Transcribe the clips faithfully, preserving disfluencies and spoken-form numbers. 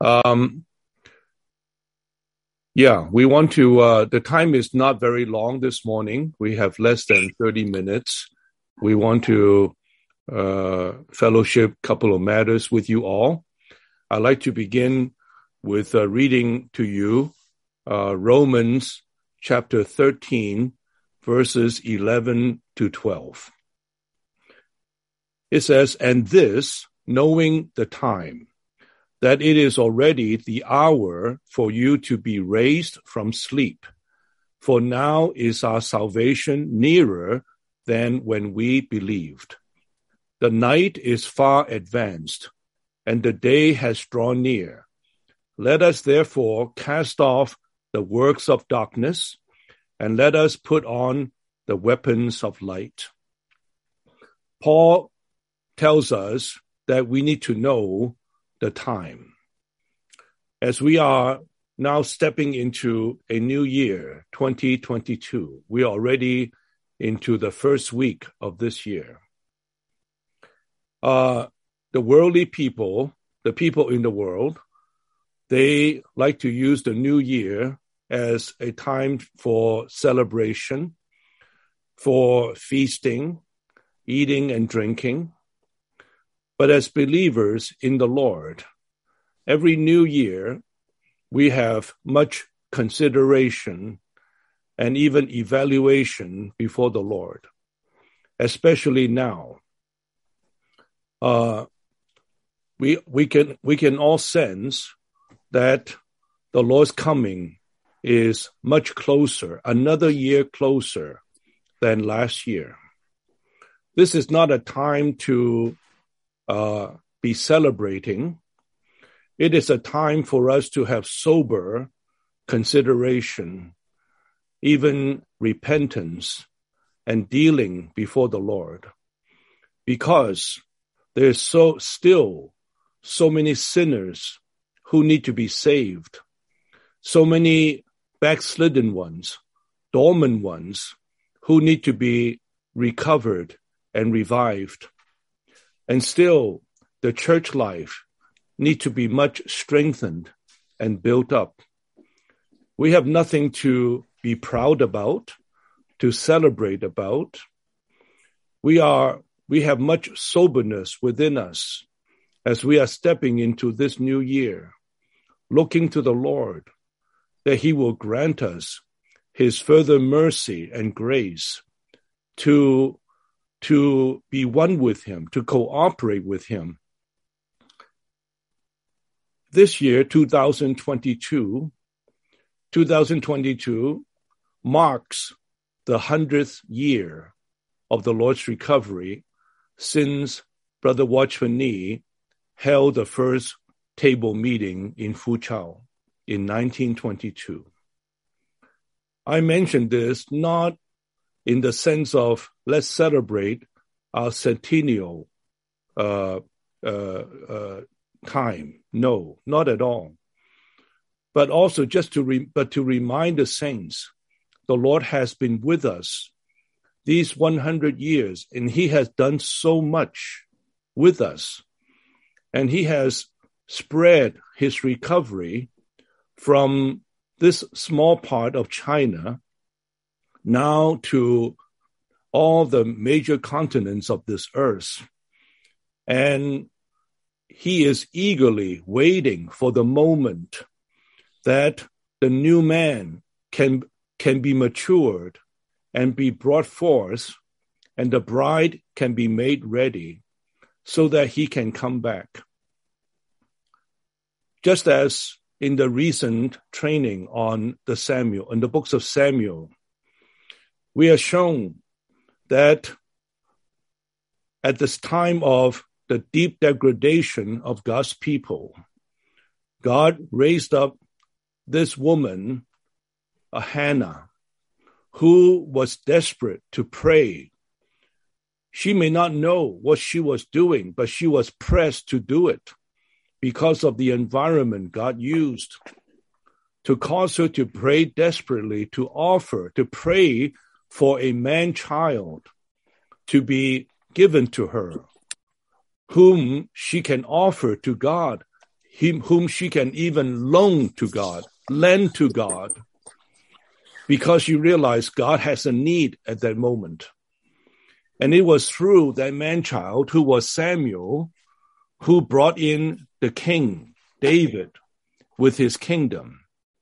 Um, yeah, we want to, uh, the time is not very long this morning. We have less than thirty minutes. We want to uh, fellowship a couple of matters with you all. I'd like to begin with uh, reading to you uh, Romans chapter thirteen, verses eleven to twelve. It says, "And this, knowing the time, that it is already the hour for you to be raised from sleep. For now is our salvation nearer than when we believed. The night is far advanced, and the day has drawn near. Let us therefore cast off the works of darkness, and let us put on the weapons of light." Paul tells us that we need to know the time. As we are now stepping into a new year, twenty twenty-two, we are already into the first week of this year. Uh, the worldly people, the people in the world, they like to use the new year as a time for celebration, for feasting, eating and drinking. But as believers in the Lord, every new year, we have much consideration and even evaluation before the Lord, especially now. Uh, we we can we can all sense that the Lord's coming is much closer, another year closer than last year. This is not a time to uh, be celebrating. It is a time for us to have sober consideration, even repentance and dealing before the Lord, because there's so still so many sinners who need to be saved, so many backslidden ones, dormant ones who need to be recovered and revived. And still, the church life need to be much strengthened and built up. We have nothing to be proud about, to celebrate about. We are, we have much soberness within us as we are stepping into this new year, looking to the Lord that He will grant us His further mercy and grace to, to be one with Him, to cooperate with Him. This year, two thousand twenty-two, two thousand twenty-two marks the hundredth year of the Lord's recovery since Brother Watchman Nee held the first table meeting in Foochow in nineteen twenty-two. I mention this not in the sense of let's celebrate our centennial uh, uh, uh, time. No, not at all. But also just to re- but to remind the saints, the Lord has been with us these one hundred years, and He has done so much with us. And He has spread His recovery from this small part of China now to all the major continents of this earth. And He is eagerly waiting for the moment that the new man can, can be matured and be brought forth, and the bride can be made ready so that He can come back. Just as in the recent training on the Samuel, in the books of Samuel, we are shown that at this time of the deep degradation of God's people, God raised up this woman, a Hannah, who was desperate to pray. She may not know what she was doing, but she was pressed to do it because of the environment God used to cause her to pray desperately, to offer, to pray for a man-child to be given to her, whom she can offer to God him, whom she can even loan to God, lend to God, because she realized God has a need at that moment. And it was through that man-child, who was Samuel, who brought in the king, David, with his kingdom.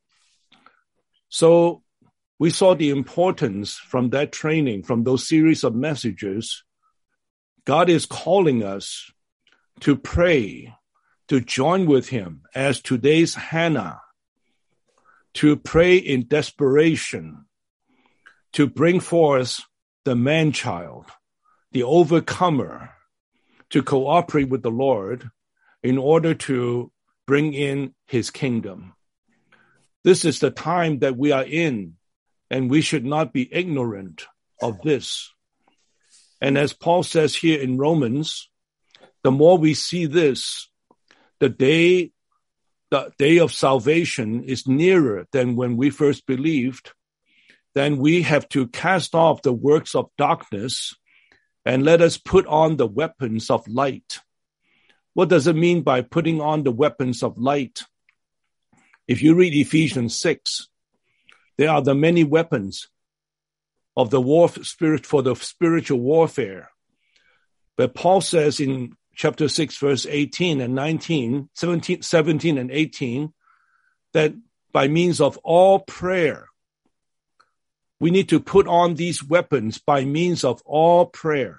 So we saw the importance from that training, from those series of messages. God is calling us to pray, to join with him as today's Hannah, to pray in desperation, to bring forth the man-child, the overcomer, to cooperate with the Lord in order to bring in his kingdom. This is the time that we are in, and we should not be ignorant of this. And as Paul says here in Romans, the more we see this, the day, the day of salvation is nearer than when we first believed. Then we have to cast off the works of darkness and let us put on the weapons of light. What does it mean by putting on the weapons of light? If you read Ephesians six, there are the many weapons of the war spirit for the spiritual warfare. But Paul says in chapter six, verse eighteen and nineteen, seventeen, seventeen and eighteen, that by means of all prayer, we need to put on these weapons by means of all prayer.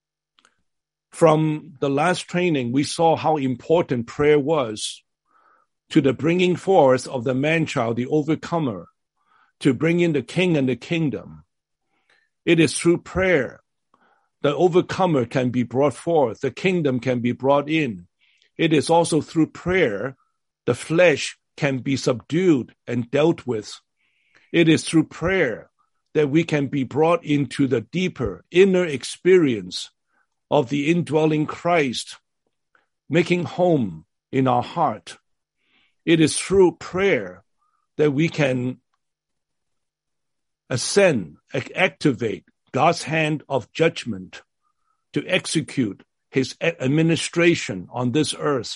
From the last training, we saw how important prayer was to the bringing forth of the man-child, the overcomer, to bring in the king and the kingdom. It is through prayer the overcomer can be brought forth, the kingdom can be brought in. It is also through prayer the flesh can be subdued and dealt with. It is through prayer that we can be brought into the deeper inner experience of the indwelling Christ, making home in our heart. It is through prayer that we can ascend, activate God's hand of judgment to execute his administration on this earth.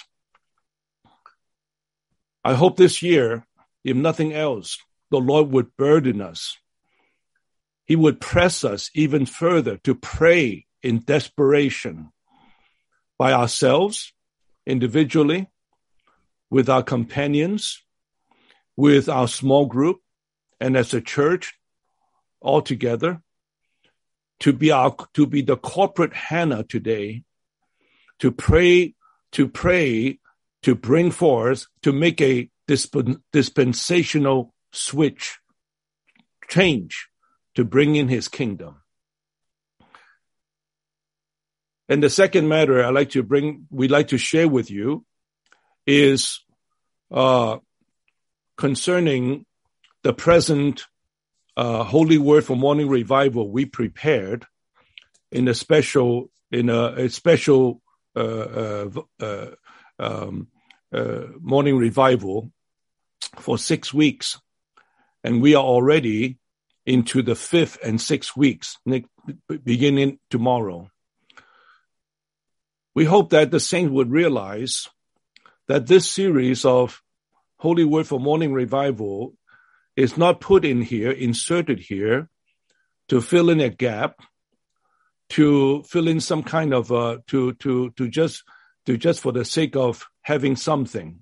I hope this year, if nothing else, the Lord would burden us. He would press us even further to pray in desperation by ourselves, individually, with our companions, with our small group, and as a church all together, to be our, to be the corporate Hannah today, to pray, to pray, to bring forth, to make a disp- dispensational switch, change, to bring in his kingdom. And the second matter I like to bring, we'd like to share with you is uh, concerning the present uh, Holy Word for Morning Revival we prepared in a special in a, a special uh, uh, uh, um, uh, morning revival for six weeks, and we are already into the fifth and sixth weeks, beginning tomorrow. We hope that the saints would realize that this series of Holy Word for Morning Revival is not put in here, inserted here, to fill in a gap, to fill in some kind of, uh, to, to, to just, to just for the sake of having something.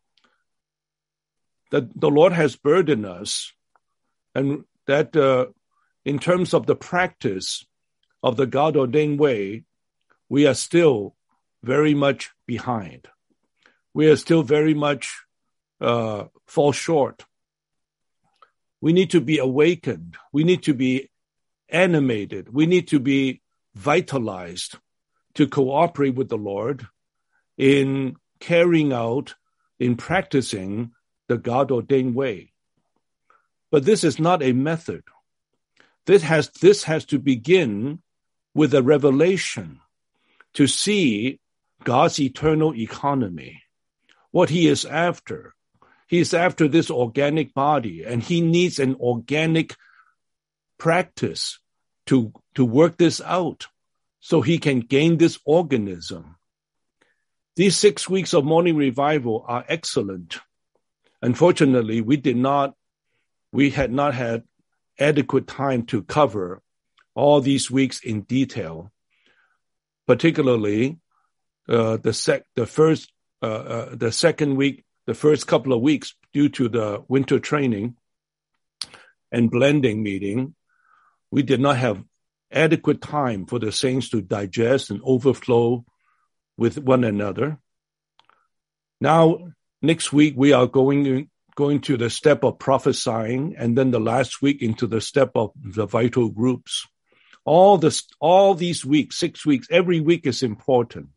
That the Lord has burdened us, and that uh, in terms of the practice of the God-ordained way, we are still very much behind. We are still very much uh, fall short. We need to be awakened. We need to be animated. We need to be vitalized to cooperate with the Lord in carrying out, in practicing the God-ordained way. But this is not a method. This has, this has to begin with a revelation to see God's eternal economy, what he is after. He is after this organic body, and he needs an organic practice to, to work this out so he can gain this organism. These six weeks of morning revival are excellent. Unfortunately, we did not, we had not had adequate time to cover all these weeks in detail, particularly uh, the sec, the first, uh, uh, the second week, the first couple of weeks due to the winter training and blending meeting. We did not have adequate time for the saints to digest and overflow with one another. Now, next week, we are going, going to the step of prophesying, and then the last week into the step of the vital groups. All this, all these weeks, six weeks, every week is important.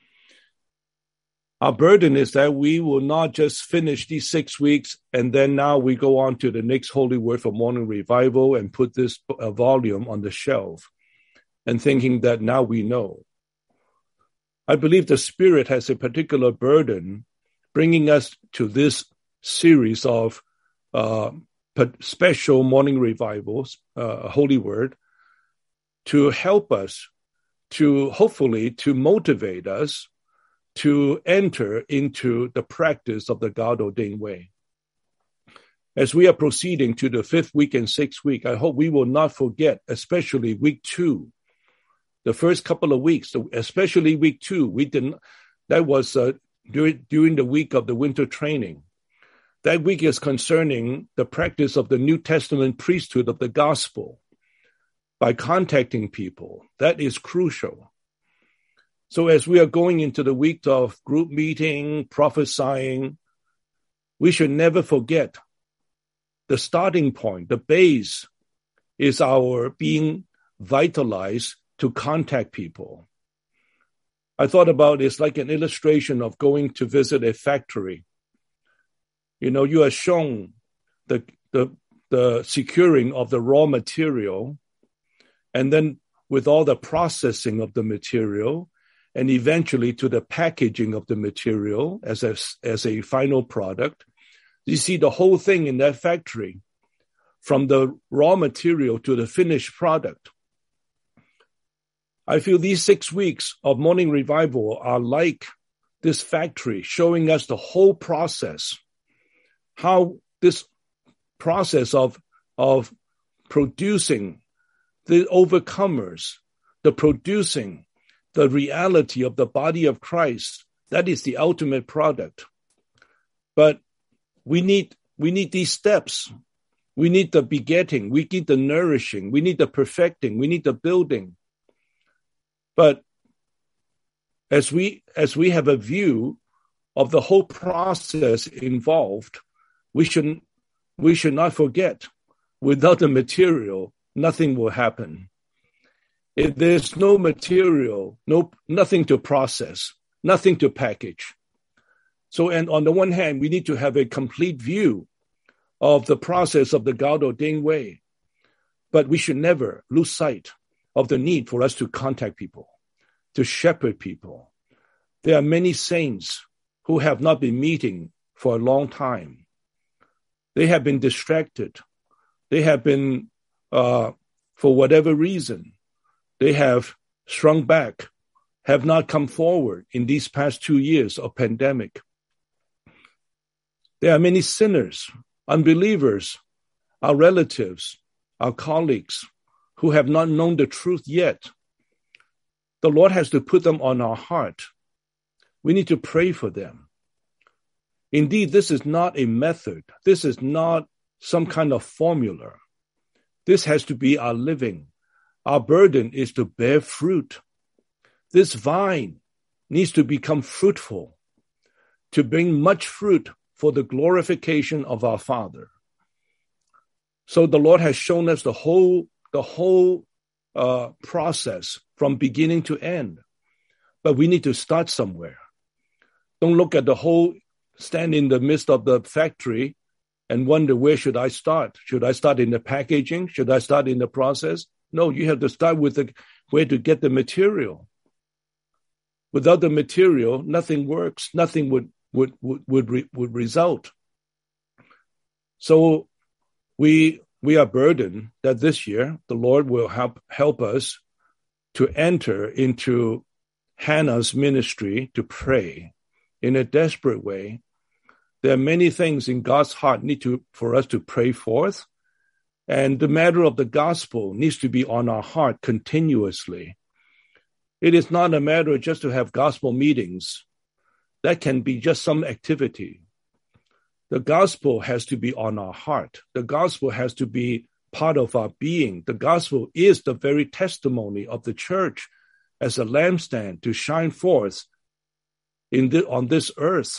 Our burden is that we will not just finish these six weeks and then now we go on to the next Holy Word for Morning Revival and put this uh, volume on the shelf and thinking that now we know. I believe the Spirit has a particular burden bringing us to this series of uh, special morning revivals, uh, Holy Word, to help us, to hopefully to motivate us to enter into the practice of the God-ordained way. As we are proceeding to the fifth week and sixth week, I hope we will not forget, especially week two, the first couple of weeks, especially week two, we didn't, that was uh, during, during the week of the winter training. That week is concerning the practice of the New Testament priesthood of the gospel by contacting people. That is crucial. So as we are going into the week of group meeting, prophesying, we should never forget the starting point, the base is our being vitalized to contact people. I thought about it's like an illustration of going to visit a factory. You know, you are shown the, the, the securing of the raw material, and then with all the processing of the material, and eventually to the packaging of the material as a, as a final product. You see the whole thing in that factory, from the raw material to the finished product. I feel these six weeks of morning revival are like this factory, showing us the whole process, how this process of, of producing the overcomers, the producing, the reality of the body of Christ, that is the ultimate product. But we need, we need these steps. We need the begetting. We need the nourishing. We need the perfecting. We need the building. But as we, as we have a view of the whole process involved, we should, we should not forget, without the material, nothing will happen. If there's no material, no, nothing to process, nothing to package. So, and on the one hand, we need to have a complete view of the process of the God-ordained way. But we should never lose sight of the need for us to contact people, to shepherd people. There are many saints who have not been meeting for a long time. They have been distracted. They have been, uh, for whatever reason, they have shrunk back, have not come forward in these past two years of pandemic. There are many sinners, unbelievers, our relatives, our colleagues who have not known the truth yet. The Lord has to put them on our heart. We need to pray for them. Indeed, this is not a method. This is not some kind of formula. This has to be our living. Our burden is to bear fruit. This vine needs to become fruitful, to bring much fruit for the glorification of our Father. So the Lord has shown us the whole, the whole uh, process from beginning to end. But we need to start somewhere. Don't look at the whole, stand in the midst of the factory and wonder, where should I start? Should I start in the packaging? Should I start in the process? No, you have to start with the, where to get the material. Without the material, nothing works. Nothing would would would would, re, would result. So we we are burdened that this year the Lord will help help us to enter into Hannah's ministry to pray. in a desperate way. There are many things in God's heart need to for us to pray forth. And the matter of the gospel needs to be on our heart continuously. It is not a matter just to have gospel meetings. That can be just some activity. The gospel has to be on our heart. The gospel has to be part of our being. The gospel is the very testimony of the church as a lampstand to shine forth in the, on this earth.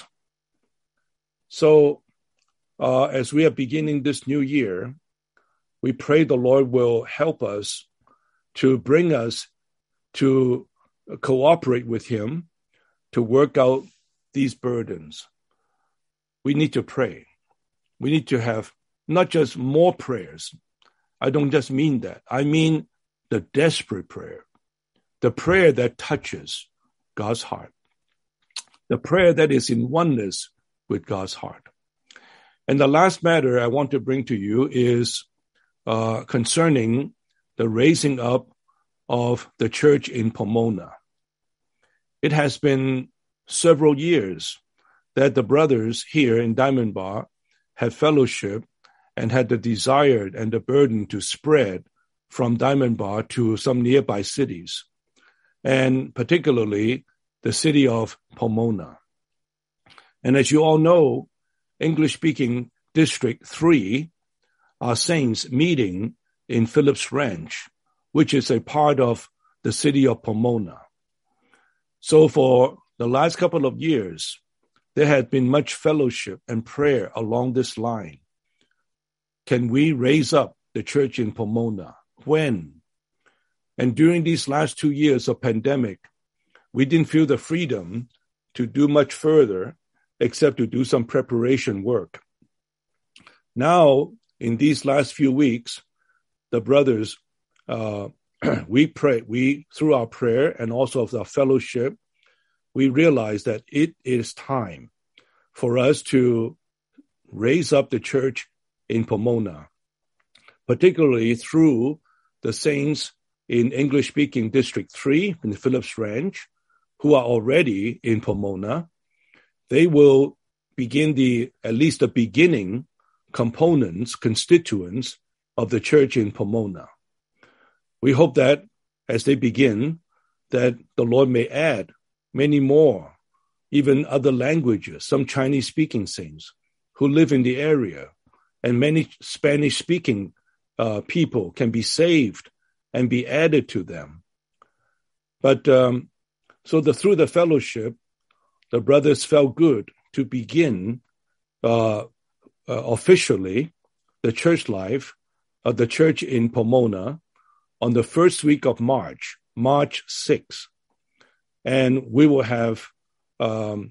So uh, as we are beginning this new year, we pray the Lord will help us to bring us to cooperate with him to work out these burdens. We need to pray. We need to have not just more prayers. I don't just mean that. I mean the desperate prayer, the prayer that touches God's heart, the prayer that is in oneness with God's heart. And the last matter I want to bring to you is uh, concerning the raising up of the church in Pomona. It has been several years that the brothers here in Diamond Bar had fellowship and had the desire and the burden to spread from Diamond Bar to some nearby cities, and particularly the city of Pomona. And as you all know, English-speaking District three are saints meeting in Phillips Ranch, which is a part of the city of Pomona. So for the last couple of years, there had been much fellowship and prayer along this line. Can we raise up the church in Pomona? When? And during these last two years of pandemic, we didn't feel the freedom to do much further except to do some preparation work. Now, in these last few weeks, the brothers, uh, we pray, we, through our prayer and also of our fellowship, we realize that it is time for us to raise up the church in Pomona, particularly through the saints in English-speaking District three in the Phillips Ranch, who are already in Pomona. They will begin the, at least the beginning components, constituents of the church in Pomona. We hope that as they begin, that the Lord may add many more, even other languages, some Chinese-speaking saints who live in the area, and many Spanish-speaking uh, people can be saved and be added to them. But um, so the, through the fellowship, the brothers felt good to begin uh, uh, officially the church life of the church in Pomona on the first week of March, March sixth. And we will have, um,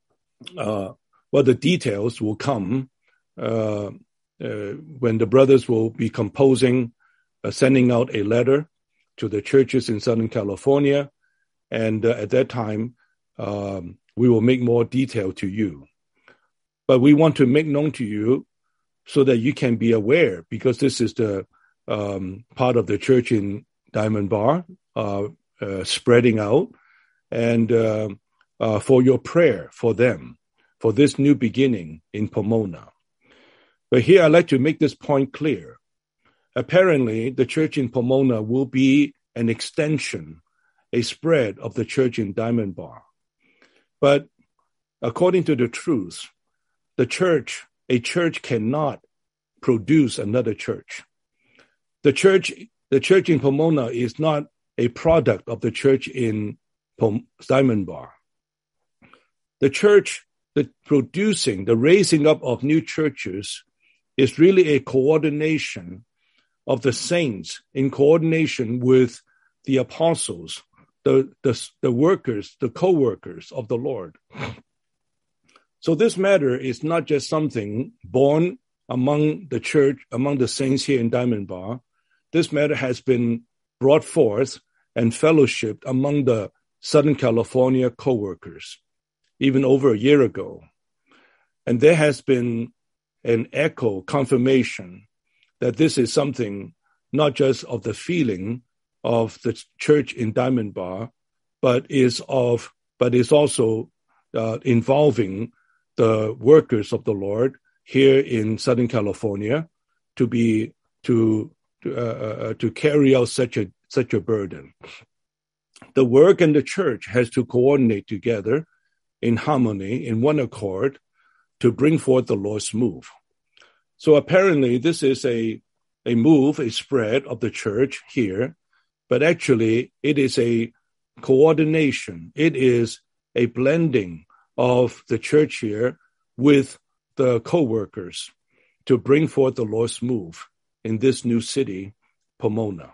uh, well, the details will come uh, uh, when the brothers will be composing, uh, sending out a letter to the churches in Southern California. And uh, at that time, um, we will make more detail to you. But we want to make known to you so that you can be aware, because this is the um, part of the church in Diamond Bar uh, uh, spreading out, and uh, uh, for your prayer for them, for this new beginning in Pomona. But here I'd like to make this point clear. Apparently, the church in Pomona will be an extension, a spread of the church in Diamond Bar. But according to the truth, the church, a church cannot produce another church. The church, the church in Pomona is not a product of the church in Pom- Diamond Bar. The church, the producing, the raising up of new churches is really a coordination of the saints in coordination with the apostles, the, the, the workers, the co-workers of the Lord. So this matter is not just something born among the church, among the saints here in Diamond Bar. This matter has been brought forth and fellowshipped among the Southern California co-workers, even over a year ago. And there has been an echo, confirmation that this is something not just of the feeling of the church in Diamond Bar, but is of, but is also uh, involving the workers of the Lord here in Southern California to be to to, uh, uh, to carry out such a such a burden. The work and the church has to coordinate together in harmony, in one accord, to bring forth the Lord's move. So apparently, this is a a move, a spread of the church here, but actually, it is a coordination. It is a blending of the church here with the co-workers to bring forth the Lord's move in this new city, Pomona.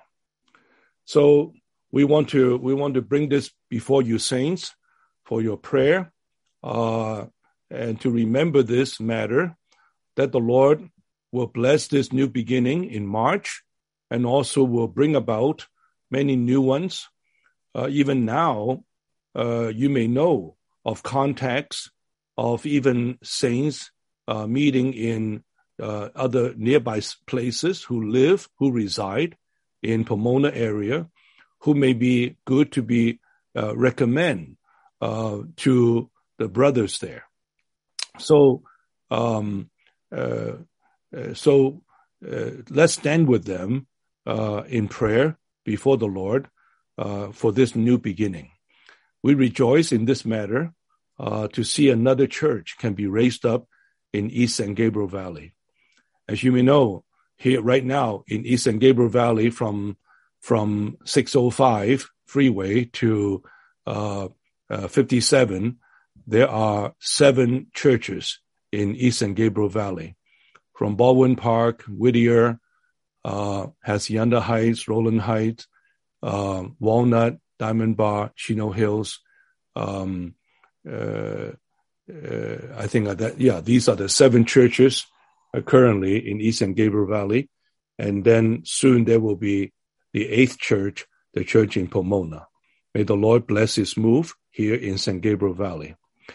So we want to we want to bring this before you, saints, for your prayer, uh, and to remember this matter, that the Lord will bless this new beginning in March, and also will bring about many new ones. Uh, even now, uh, you may know of contacts of even saints uh, meeting in uh, other nearby places who live, who reside in Pomona area, who may be good to be uh, recommend uh, to the brothers there. So, um, uh, uh, so uh, let's stand with them uh, in prayer before the Lord uh, for this new beginning. We rejoice in this matter uh, to see another church can be raised up in East San Gabriel Valley. As you may know, here right now in East San Gabriel Valley, from from six oh five freeway to uh, uh, fifty-seven, there are seven churches in East San Gabriel Valley, from Baldwin Park, Whittier, uh, Hacienda Heights, Rowland Heights, uh, Walnut, Diamond Bar, Chino Hills. Um, uh, uh, I think that, yeah, these are the seven churches uh, currently in East San Gabriel Valley. And then soon there will be the eighth church, the church in Pomona. May the Lord bless his move here in San Gabriel Valley.